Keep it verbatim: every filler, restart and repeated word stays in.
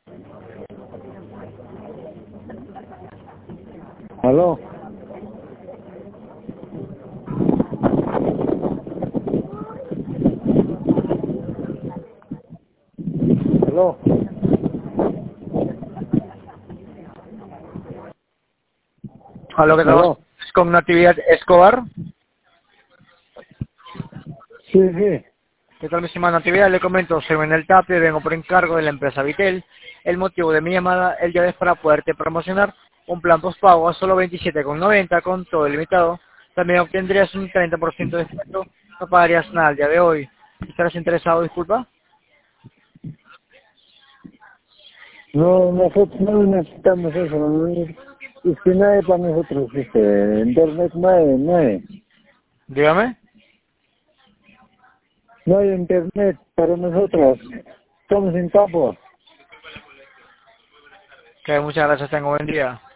¿Aló? ¿Aló? A lo que tenemos ¿Aló? con Natividad Escobar. Sí, sí. ¿Qué tal, mi estimada Natividad? Le comento, soy Manuel Tapia y vengo por encargo de la empresa Vitel. El motivo de mi llamada el día de hoy es para poderte promocionar un plan postpago a solo veintisiete con noventa con todo ilimitado. También obtendrías un treinta por ciento de descuento, no pagarías nada el día de hoy. ¿Estarás interesado, disculpa? No, nosotros no necesitamos eso. No, es que no hay para nosotros, este, internet no hay, no hay. Dígame. No hay internet para nosotros. Estamos en campo. Que muchas gracias, tengo buen día.